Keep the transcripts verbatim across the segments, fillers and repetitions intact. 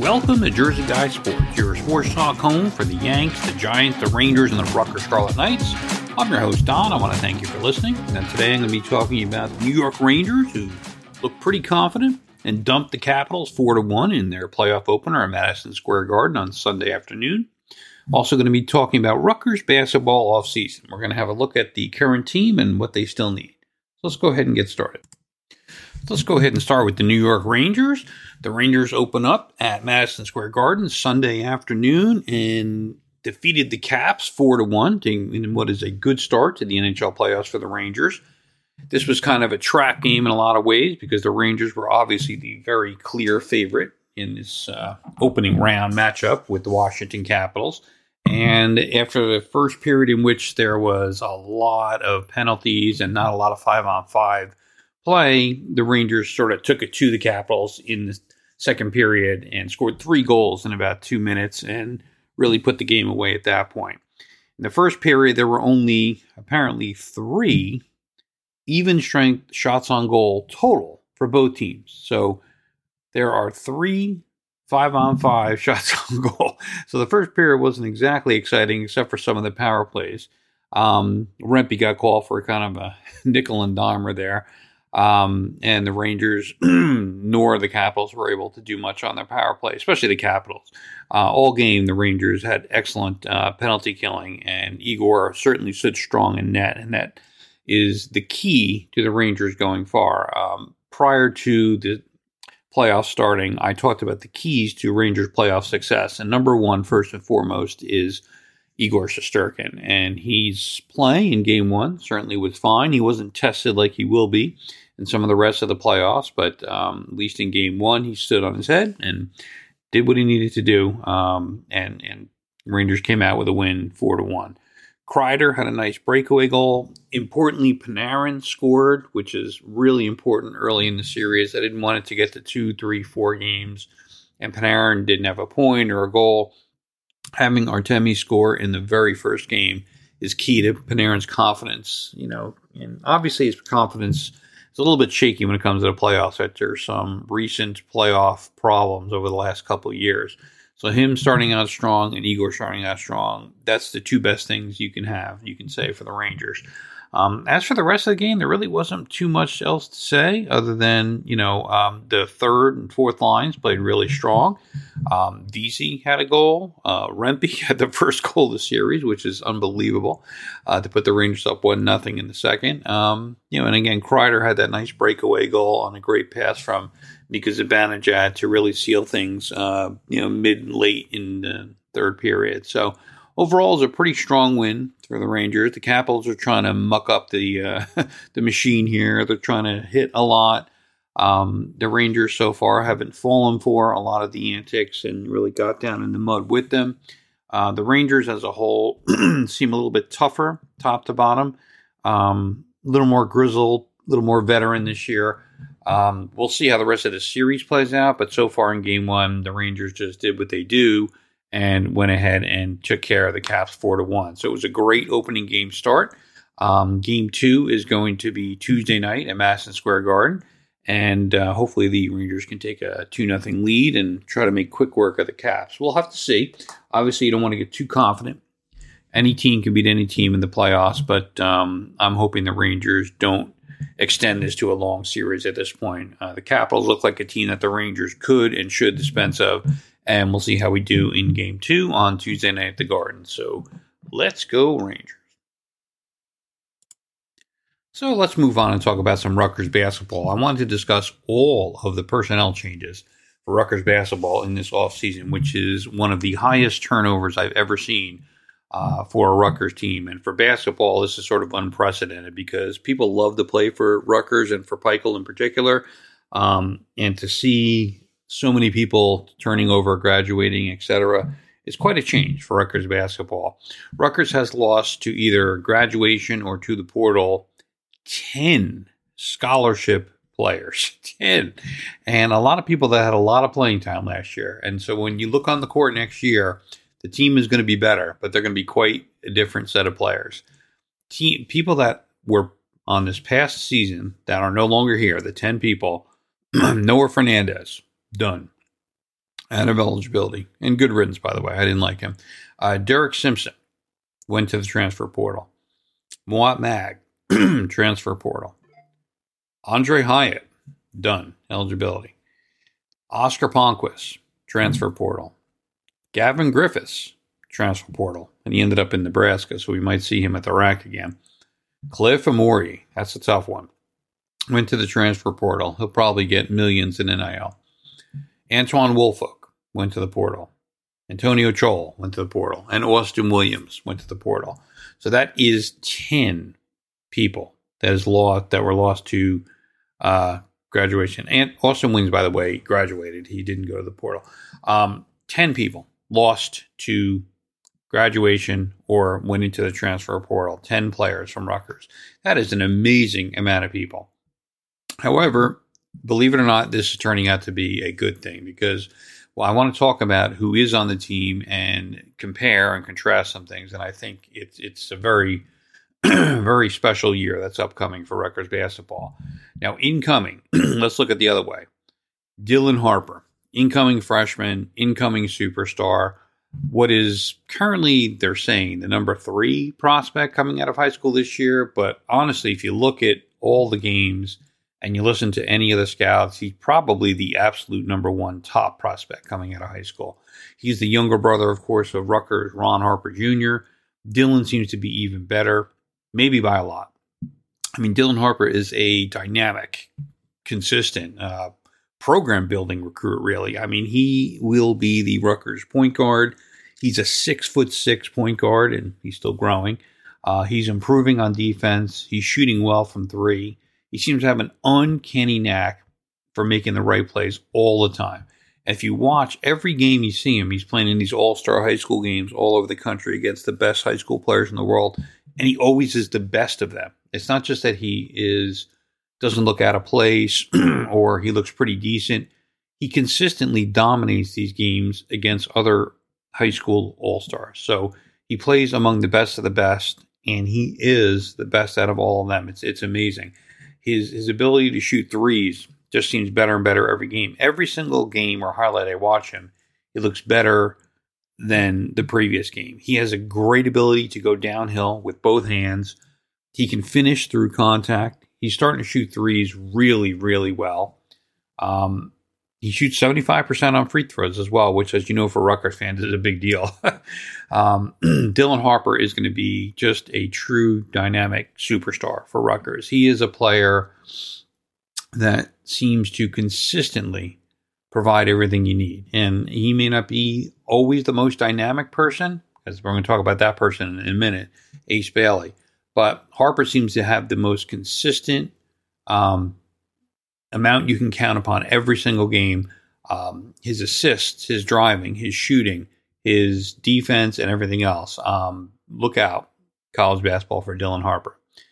Welcome to Jersey Guy Sports, your sports talk home for the Yanks, the Giants, the Rangers, and the Rutgers Scarlet Knights. I'm your host, Don. I want to thank you for listening. And today I'm going to be talking about the New York Rangers, who look pretty confident and dumped the Capitals four to one in their playoff opener at Madison Square Garden on Sunday afternoon. Also going to be talking about Rutgers basketball offseason. We're going to have a look at the current team and what they still need. So let's go ahead and get started. Let's go ahead and start with the New York Rangers. The Rangers open up at Madison Square Garden Sunday afternoon and defeated the Caps four to one in what is a good start to the N H L playoffs for the Rangers. This was kind of a trap game in a lot of ways because the Rangers were obviously the very clear favorite in this uh, opening round matchup with the Washington Capitals. And after the first period in which there was a lot of penalties and not a lot of five-on-five play, the Rangers sort of took it to the Capitals in the second period and scored three goals in about two minutes and really put the game away at that point. In the first period, there were only apparently three even strength shots on goal total for both teams. So there are three five-on-five shots on goal. So the first period wasn't exactly exciting except for some of the power plays. Um, Rempe got called for kind of a nickel and dimer there. Um, and the Rangers nor the Capitals were able to do much on their power play, especially the Capitals. Uh, all game, the Rangers had excellent uh, penalty killing, and Igor certainly stood strong in net, and that is the key to the Rangers going far. Um, prior to the playoffs starting, I talked about the keys to Rangers playoff success, and number one, first and foremost, is Igor Shesterkin, and he's playing in game one, certainly was fine. He wasn't tested like he will be in some of the rest of the playoffs, but um, at least in game one, he stood on his head and did what he needed to do, um, and, and Rangers came out with a win four to one. Kreider had a nice breakaway goal. Importantly, Panarin scored, which is really important early in the series. I didn't want it to get to two, three, four games, and Panarin didn't have a point or a goal. Having Artemi score in the very first game is key to Panarin's confidence, you know, and obviously his confidence is a little bit shaky when it comes to the playoffs after some recent playoff problems over the last couple of years. So him starting out strong and Igor starting out strong, that's the two best things you can have, you can say, for the Rangers. Um, as for the rest of the game, there really wasn't too much else to say other than, you know, um, the third and fourth lines played really strong. Um, Vesey had a goal. Uh, Rempe had the first goal of the series, which is unbelievable, uh, to put the Rangers up one nothing in the second. Um, you know, and again, Kreider had that nice breakaway goal on a great pass from Mika Zibanejad to really seal things, uh, you know, mid and late in the third period. So overall, it's a pretty strong win for the Rangers. The Capitals are trying to muck up the uh, the machine here. They're trying to hit a lot. Um, the Rangers so far haven't fallen for a lot of the antics and really got down in the mud with them. Uh, the Rangers as a whole seem a little bit tougher, top to bottom. Um, a little more grizzled, a little more veteran this year. Um, we'll see how the rest of the series plays out, but so far in game one, the Rangers just did what they do and went ahead and took care of the Caps four to one. So it was a great opening game start. Um, game two is going to be Tuesday night at Madison Square Garden, and uh, hopefully the Rangers can take a two nothing lead and try to make quick work of the Caps. We'll have to see. Obviously, you don't want to get too confident. Any team can beat any team in the playoffs, but um, I'm hoping the Rangers don't extend this to a long series at this point. Uh, the Capitals look like a team that the Rangers could and should dispense of, and we'll see how we do in game two on Tuesday night at the Garden. So let's go Rangers. So let's move on and talk about some Rutgers basketball. I wanted to discuss all of the personnel changes for Rutgers basketball in this offseason, which is one of the highest turnovers I've ever seen uh, for a Rutgers team. And for basketball, this is sort of unprecedented because people love to play for Rutgers and for Pikiell in particular. Um, and to see so many people turning over, graduating, et cetera, is quite a change for Rutgers basketball. Rutgers has lost to either graduation or to the portal ten scholarship players. ten. And a lot of people that had a lot of playing time last year. And so when you look on the court next year, the team is going to be better, but they're going to be quite a different set of players. Team, people that were on this past season that are no longer here, the ten people, Noah Fernandez, done. out of eligibility. And good riddance, by the way. I didn't like him. Uh, Derek Simpson went to the transfer portal. Moat Mag, transfer portal. Andre Hyatt, done, eligibility. Oscar Palmquist, transfer portal. Gavin Griffiths, transfer portal. And he ended up in Nebraska, so we might see him at the rack again. Cliff Amori, that's a tough one. Went to the transfer portal. He'll probably get millions in N I L. Antoine Woolfolk went to the portal. Antonio Chol went to the portal. And Austin Williams went to the portal. So that is ten people that is lost, that were lost to uh, graduation. And Austin Williams, by the way, graduated. He didn't go to the portal. Um, ten people lost to graduation or went into the transfer portal. ten players from Rutgers. That is an amazing amount of people. However, believe it or not, this is turning out to be a good thing because, well, I want to talk about who is on the team and compare and contrast some things. And I think it's it's a very, very special year that's upcoming for Rutgers basketball. Now, incoming, let's look at the other way. Dylan Harper, incoming freshman, incoming superstar. What is currently, they're saying, the number three prospect coming out of high school this year. But honestly, if you look at all the games and you listen to any of the scouts, he's probably the absolute number one top prospect coming out of high school. He's the younger brother, of course, of Rutgers, Ron Harper Junior Dylan seems to be even better, maybe by a lot. I mean, Dylan Harper is a dynamic, consistent, uh, program-building recruit, really. I mean, he will be the Rutgers point guard. He's a six foot six point guard, and he's still growing. Uh, he's improving on defense. He's shooting well from three. He seems to have an uncanny knack for making the right plays all the time. And if you watch every game you see him, he's playing in these all-star high school games all over the country against the best high school players in the world, and he always is the best of them. It's not just that he is doesn't look out of place or he looks pretty decent. He consistently dominates these games against other high school all-stars. So he plays among the best of the best, and he is the best out of all of them. It's it's amazing. His his ability to shoot threes just seems better and better every game. Every single game or highlight I watch him, he looks better than the previous game. He has a great ability to go downhill with both hands. He can finish through contact. He's starting to shoot threes really, really well. Um, he shoots seventy-five percent on free throws as well, which, as you know, for Rutgers fans is a big deal. um, Dylan Harper is going to be just a true dynamic superstar for Rutgers. He is a player that seems to consistently provide everything you need. And he may not be always the most dynamic person, as we're going to talk about that person in a minute, Ace Bailey. But Harper seems to have the most consistent um, amount you can count upon every single game. Um, his assists, his driving, his shooting, his defense, and everything else. Um, look out, college basketball for Dylan Harper.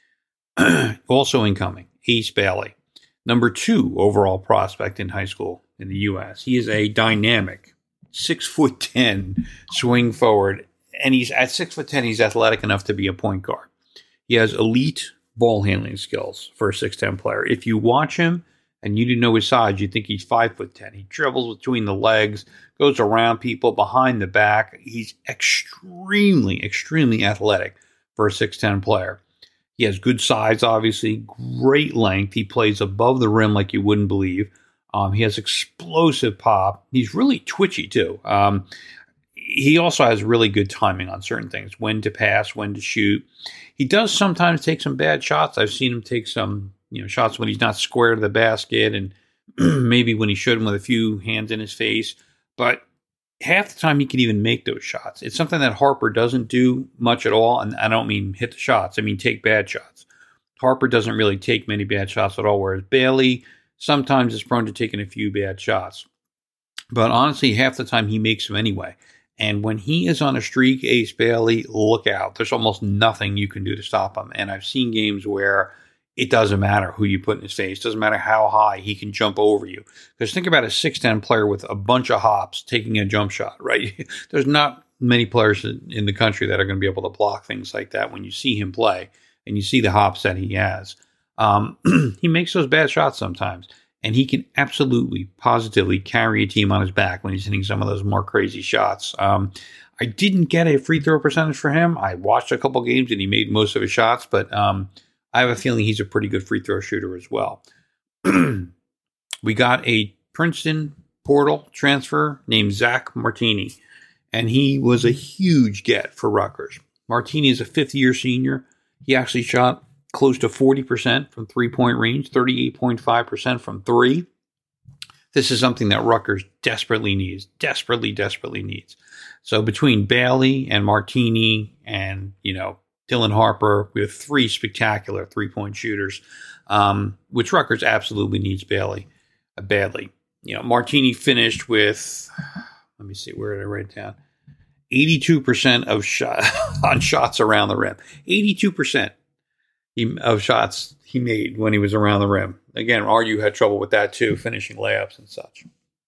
Also incoming, Ace Bailey, number two overall prospect in high school in the U S. He is a dynamic six foot ten swing forward, and he's at six foot ten. He's athletic enough to be a point guard. He has elite ball handling skills for a six ten player. If you watch him and you didn't know his size, you'd think he's five foot ten. He dribbles between the legs, goes around people, behind the back. He's extremely, extremely athletic for a six ten player. He has good size, obviously, great length. He plays above the rim like you wouldn't believe. Um, he has explosive pop. He's really twitchy, too. Um, he also has really good timing on certain things, when to pass, when to shoot. He does sometimes take some bad shots. I've seen him take some, you know, shots when he's not square to the basket and maybe when he showed him with a few hands in his face. But half the time he can even make those shots. It's something that Harper doesn't do much at all. And I don't mean hit the shots. I mean take bad shots. Harper doesn't really take many bad shots at all, whereas Bailey sometimes is prone to taking a few bad shots. But honestly, half the time he makes them anyway. And when he is on a streak, Ace Bailey, look out. There's almost nothing you can do to stop him. And I've seen games where it doesn't matter who you put in his face. It doesn't matter how high he can jump over you. Because think about a six ten player with a bunch of hops taking a jump shot, right? There's not many players in the country that are going to be able to block things like that when you see him play and you see the hops that he has. Um, he makes those bad shots sometimes. and he can absolutely, positively carry a team on his back when he's hitting some of those more crazy shots. Um, I didn't get a free throw percentage for him. I watched a couple games and he made most of his shots, but um, I have a feeling he's a pretty good free throw shooter as well. We got a Princeton portal transfer named Zach Martini, and he was a huge get for Rutgers. Martini is a fifth-year senior. He actually shot close to forty percent from three-point range, thirty-eight point five percent from three. This is something that Rutgers desperately needs, desperately, desperately needs. So between Bailey and Martini and, you know, Dylan Harper, we have three spectacular three-point shooters, um, which Rutgers absolutely needs Bailey uh, badly. You know, Martini finished with, let me see, where did I write it down? eighty-two percent of shot on shots around the rim. eighty-two percent he, of shots he made when he was around the rim. Again, R U had trouble with that too, finishing layups and such.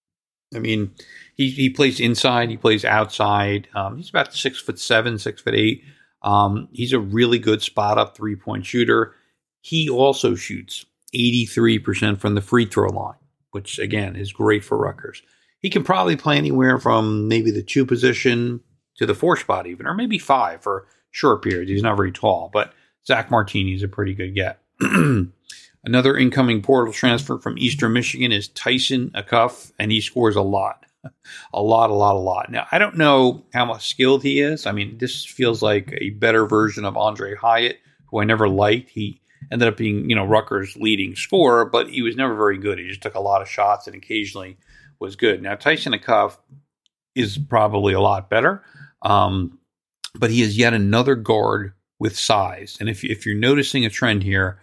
I mean, he, he plays inside, he plays outside. Um, he's about six foot seven, six foot eight. Um, he's a really good spot up three point shooter. He also shoots eighty-three percent from the free throw line, which again is great for Rutgers. He can probably play anywhere from maybe the two position to the four spot even, or maybe five for short periods. He's not very tall, but Zach Martini is a pretty good get. Another incoming portal transfer from Eastern Michigan is Tyson Acuff, and he scores a lot. A lot, a lot, a lot. Now, I don't know how much skilled he is. I mean, this feels like a better version of Andre Hyatt, who I never liked. He ended up being, you know, Rutgers' leading scorer, but he was never very good. He just took a lot of shots and occasionally was good. Now, Tyson Acuff is probably a lot better, um, but he is yet another guard with size. And if, if you're noticing a trend here,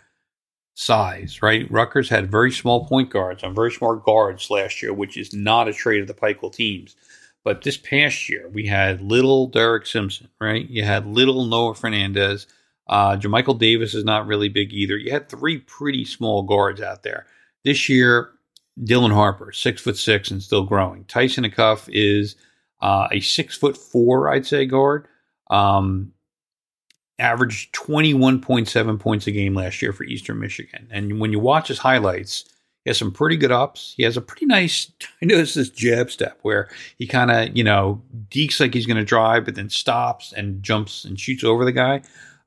size, right? Rutgers had very small point guards and very smart guards last year, which is not a trait of the Pikel teams. But this past year, we had little Derek Simpson, right? You had little Noah Fernandez. Uh, Jermichael Davis is not really big either. You had three pretty small guards out there. This year, Dylan Harper, six foot six and still growing. Tyson Acuff is uh, a six foot four, I'd say, guard. Um, averaged twenty-one point seven points a game last year for Eastern Michigan. And when you watch his highlights, he has some pretty good ups. He has a pretty nice, I noticed this jab step where he kind of, you know, dekes like he's going to drive, but then stops and jumps and shoots over the guy.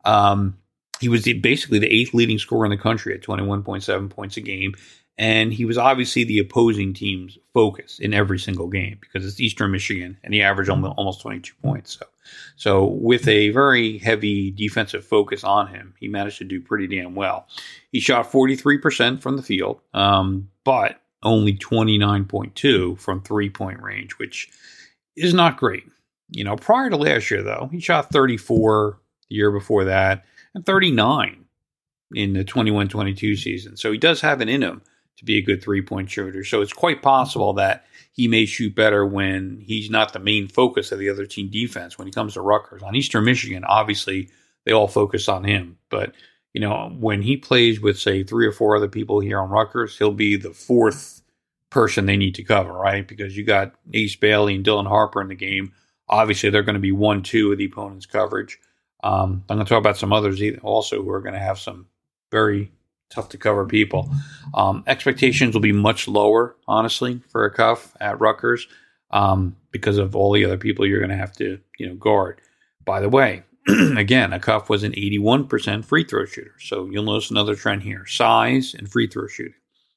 Um, he was the, basically the eighth leading scorer in the country at twenty-one point seven points a game. And he was obviously the opposing team's focus in every single game because it's Eastern Michigan and he averaged almost twenty-two points. So, so with a very heavy defensive focus on him, he managed to do pretty damn well. He shot forty-three percent from the field, um, but only twenty-nine point two from three-point range, which is not great. You know, prior to last year, though, he shot thirty-four the year before that and thirty-nine in the twenty-one twenty-two season. So he does have it in him to be a good three-point shooter. So it's quite possible that he may shoot better when he's not the main focus of the other team defense when he comes to Rutgers. On Eastern Michigan, obviously, they all focus on him. But, you know, when he plays with, say, three or four other people here on Rutgers, he'll be the fourth person they need to cover, right? Because you got Ace Bailey and Dylan Harper in the game. Obviously, they're going to be one, two of the opponent's coverage. Um, I'm going to talk about some others also who are going to have some very tough to cover people. Um, expectations will be much lower, honestly, for a Acuff at Rutgers um, because of all the other people you're going to have to, you know, guard. By the way, again, Acuff was an eighty-one percent free throw shooter. So you'll notice another trend here, size and free throw shooting.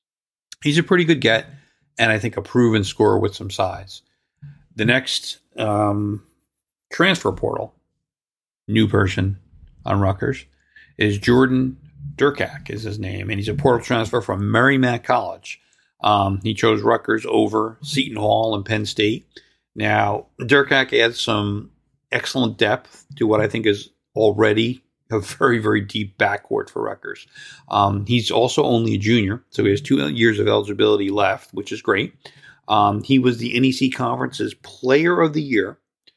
He's a pretty good get, and I think a proven scorer with some size. The next um, transfer portal, new person on Rutgers, is Jordan Durkak is his name, and he's a portal transfer from Merrimack College. Um, he chose Rutgers over Seton Hall and Penn State. Now, Durkak adds some excellent depth to what I think is already a very, very deep backcourt for Rutgers. Um, he's also only a junior, so he has two years of eligibility left, which is great. Um, he was the N E C Conference's Player of the Year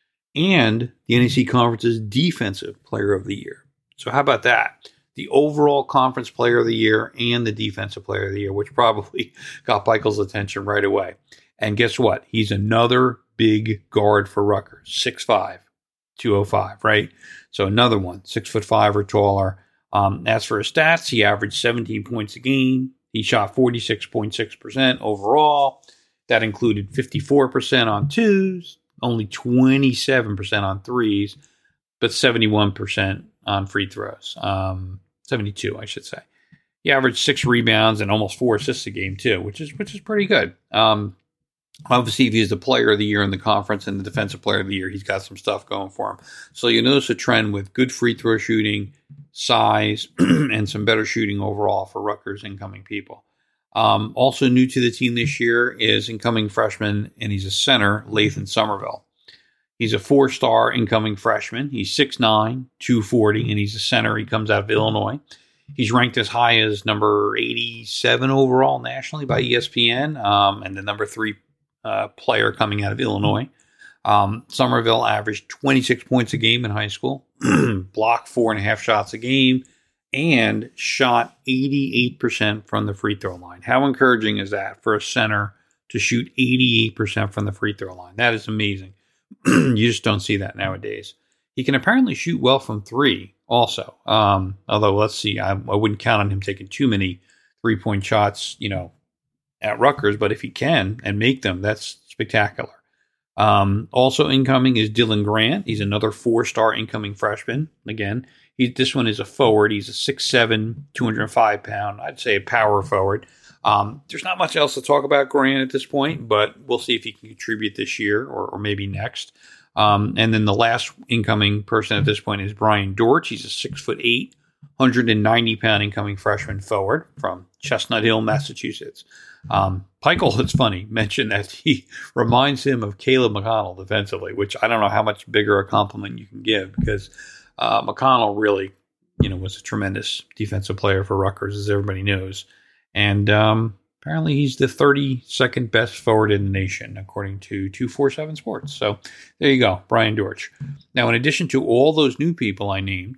and the N E C Conference's Defensive Player of the Year. So how about that? The overall conference player of the year and the defensive player of the year, which probably got Pikel's attention right away. And guess what? He's another big guard for Rutgers, six five, two oh five, right? So another one, six foot five or taller. Um, as for his stats, he averaged seventeen points a game. He shot forty-six point six percent overall. That included fifty-four percent on twos, only twenty-seven percent on threes, but seventy-one percent on free throws. Um, seventy-two, I should say. He averaged six rebounds and almost four assists a game too, which is which is pretty good. Um, obviously, if he's the player of the year in the conference and the defensive player of the year, he's got some stuff going for him. So you notice a trend with good free throw shooting, size, and some better shooting overall for Rutgers incoming people. Um, also new to the team this year is incoming freshman, and he's a center, Lathan Somerville. He's a four-star incoming freshman. He's six nine, two forty, and he's a center. He comes out of Illinois. He's ranked as high as number eighty-seven overall nationally by E S P N, um, and the number three uh, player coming out of Illinois. Um, Somerville averaged twenty-six points a game in high school, blocked four and a half shots a game, and shot eighty-eight percent from the free throw line. How encouraging is that for a center to shoot eighty-eight percent from the free throw line? That is amazing. You just don't see that nowadays. He can apparently shoot well from three also. Um, although, let's see, I, I wouldn't count on him taking too many three-point shots, you know, at Rutgers. But if he can and make them, that's spectacular. Um, also incoming is Dylan Grant. He's another four-star incoming freshman. Again, he, this one is a forward. He's a six seven, two hundred five pound, I'd say a power forward. Um, there's not much else to talk about Grant at this point, but we'll see if he can contribute this year or, or maybe next. Um, and then the last incoming person at this point is Brian Dortch. He's a six foot eight, one hundred ninety pound incoming freshman forward from Chestnut Hill, Massachusetts. Um, Peichel, it's funny, mentioned that he reminds him of Caleb McConnell defensively, which I don't know how much bigger a compliment you can give, because uh, McConnell really, you know, was a tremendous defensive player for Rutgers, as everybody knows. And um, apparently he's the thirty-second best forward in the nation, according to two forty-seven Sports. So there you go, Brian Dortch. Now, in addition to all those new people I named,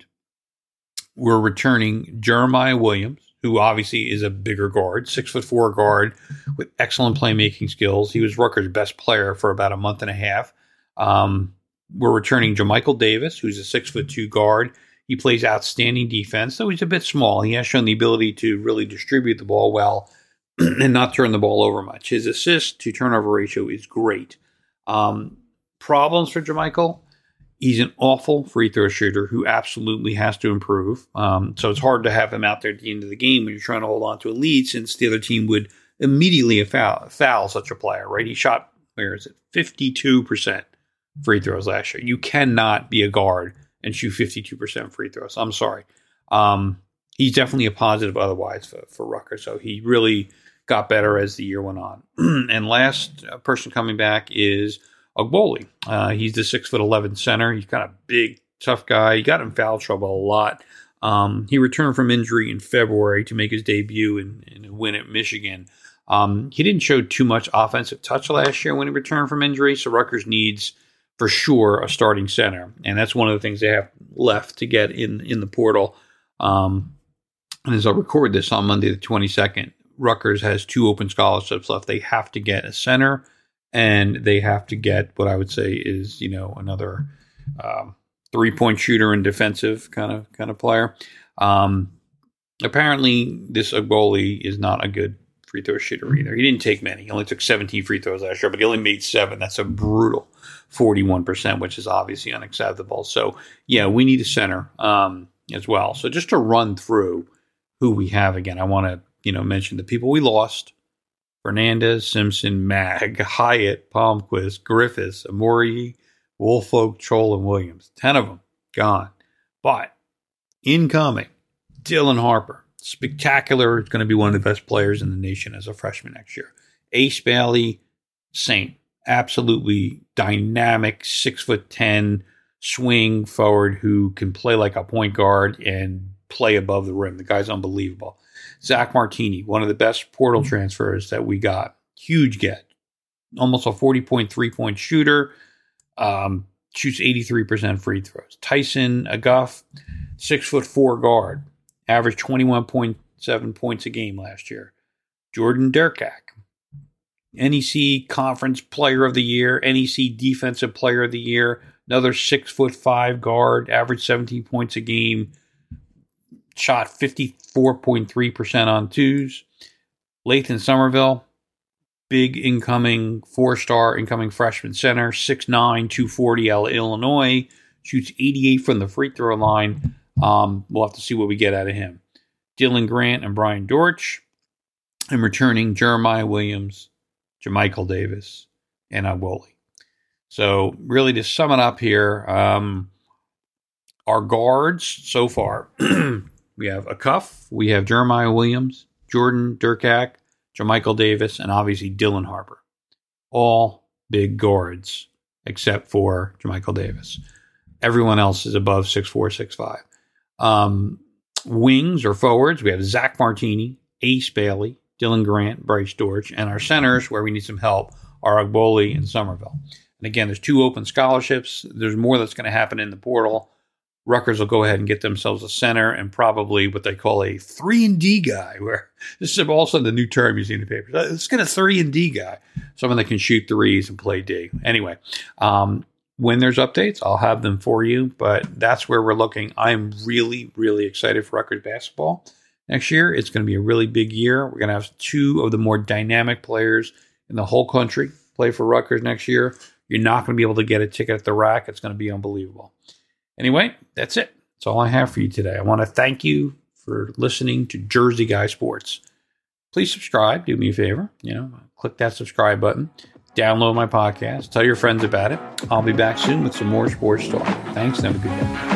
we're returning Jeremiah Williams, who obviously is a bigger guard, six foot four guard with excellent playmaking skills. He was Rutgers' best player for about a month and a half. Um, we're returning JaMychal Davis, who's a six foot two guard. He plays outstanding defense, though he's a bit small. He has shown the ability to really distribute the ball well and not turn the ball over much. His assist to turnover ratio is great. Um, problems for JaMychal? He's an awful free throw shooter who absolutely has to improve. Um, so it's hard to have him out there at the end of the game when you're trying to hold on to a lead, since the other team would immediately foul, foul such a player, right? He shot, where is it, fifty-two percent free throws last year. You cannot be a guard and shoot fifty-two percent free throws. I'm sorry. Um, he's definitely a positive otherwise for, for Rutgers. So he really got better as the year went on. And last person coming back is Ogboli. Uh, he's the six foot eleven center. He's kind of big, tough guy. He got in foul trouble a lot. Um, he returned from injury in February to make his debut in, in a win at Michigan. Um, he didn't show too much offensive touch last year when he returned from injury, so Rutgers needs, for sure, a starting center. And that's one of the things they have left to get in, in the portal. Um, and as I record this on Monday the twenty-second, Rutgers has two open scholarships left. They have to get a center, and they have to get what I would say is, you know, another um, three-point shooter and defensive kind of kind of player. Um, apparently, this Ogboli is not a good free throw shooter either. He didn't take many. He only took seventeen free throws last year, but he only made seven. That's a brutal forty-one percent, which is obviously unacceptable. So, yeah, we need a center um, as well. So just to run through who we have again, I want to, you know, mention the people we lost: Fernandez, Simpson, Mag, Hyatt, Palmquist, Griffiths, Amori, Woolfolk, Troll, and Williams. Ten of them gone. But incoming, Dylan Harper. Spectacular. It's going to be one of the best players in the nation as a freshman next year. Ace Bailey, same. Absolutely dynamic, six foot ten swing forward who can play like a point guard and play above the rim. The guy's unbelievable. Zach Martini, one of the best portal transfers that we got. Huge get. Almost a forty point three point shooter. Um, shoots eighty-three percent free throws. Tyson Aguff, six foot four guard. Averaged twenty-one point seven points a game last year. Jordan Derkak, N E C Conference Player of the Year, N E C Defensive Player of the Year. Another six foot five guard. Averaged seventeen points a game. Shot fifty-four point three percent on twos. Lathan Somerville, big incoming four-star incoming freshman center, six nine, two forty out of Illinois, shoots eighty-eight from the free throw line. Um, we'll have to see what we get out of him. Dylan Grant and Brian Dortch, and returning Jeremiah Williams, JaMychal Davis, and Agboli. So really to sum it up here, um, our guards so far, we have a Cuff, we have Jeremiah Williams, Jordan Durkak, JaMychal Davis, and obviously Dylan Harper. All big guards except for JaMychal Davis. Everyone else is above six four, six five. Um, wings or forwards, we have Zach Martini, Ace Bailey, Dylan Grant, Bryce Dortch, and our centers, where we need some help, are Agboli and Somerville. And again, there's two open scholarships. There's more that's going to happen in the portal. Rutgers will go ahead and get themselves a center and probably what they call a three and D guy, where this is also the new term you see in the papers. Let's get a three and D guy, someone that can shoot threes and play D. Anyway, um, when there's updates, I'll have them for you, but that's where we're looking. I'm really, really excited for Rutgers basketball next year. It's going to be a really big year. We're going to have two of the more dynamic players in the whole country play for Rutgers next year. You're not going to be able to get a ticket at the rack. It's going to be unbelievable. Anyway, that's it. That's all I have for you today. I want to thank you for listening to Jersey Guy Sports. Please subscribe. Do me a favor. You know, click that subscribe button. Download my podcast. Tell your friends about it. I'll be back soon with some more sports talk. Thanks and have a good day.